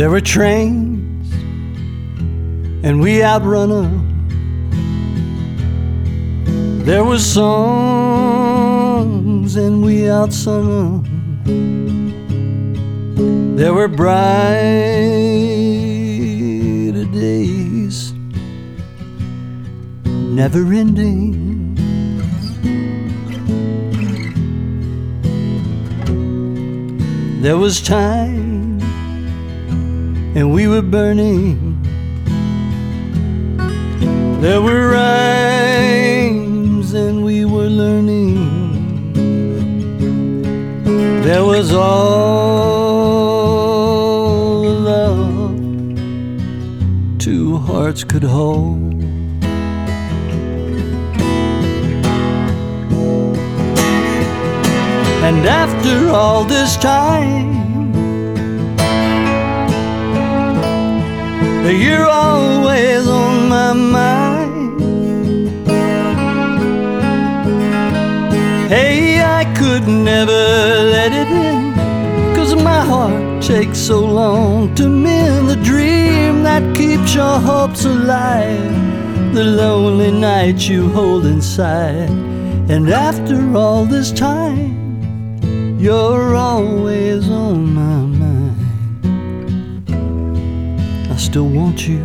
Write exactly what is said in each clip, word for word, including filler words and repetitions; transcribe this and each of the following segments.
There were trains, and we outrun them. There were songs, and we outsung them. There were brighter days, never ending. There was time, and we were burning. There were rhymes, and we were learning. There was all the love two hearts could hold. And after all this time, you're always on my mind. Hey, I could never let it in, 'cause my heart takes so long to mend the dream that keeps your hopes alive, the lonely night you hold inside. And after all this time, you're always on my mind. I still want you.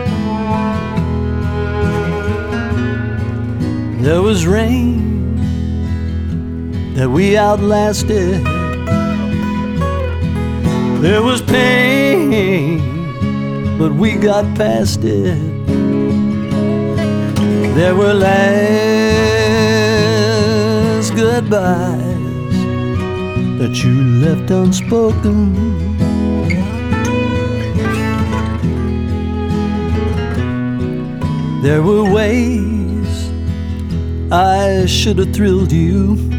There was rain that we outlasted. There was pain, but we got past it. There were last goodbyes that you left unspoken. There were ways I should have thrilled you.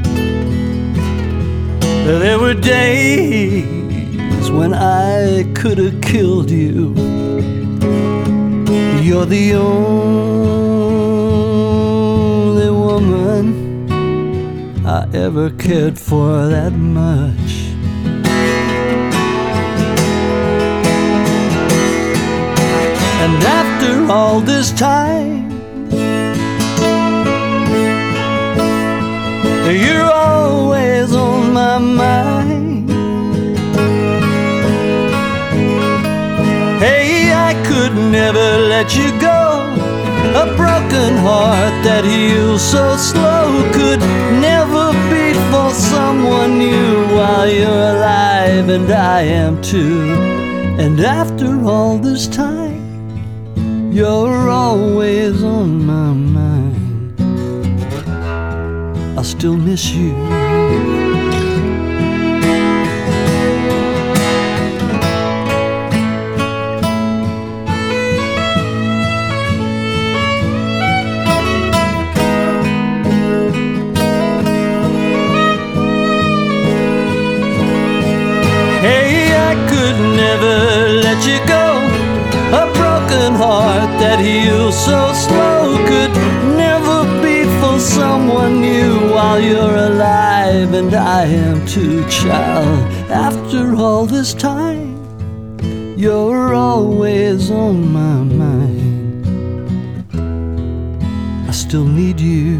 There were days when I could have killed you. You're the only woman I ever cared for that much. And after all this time, you're always on my mind. Hey, I could never let you go. A broken heart that heals so slow could never beat for someone new while you're alive, and I am too. And after all this time, you're always on my mind. I still miss you. Never let you go. A broken heart that heals so slow could never beat for someone new while you're alive, and I am too, child. After all this time, you're always on my mind. I still need you.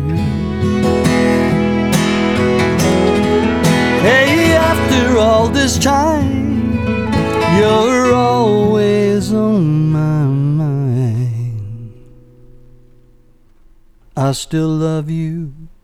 Hey, after all this time, you're always on my mind. I still love you.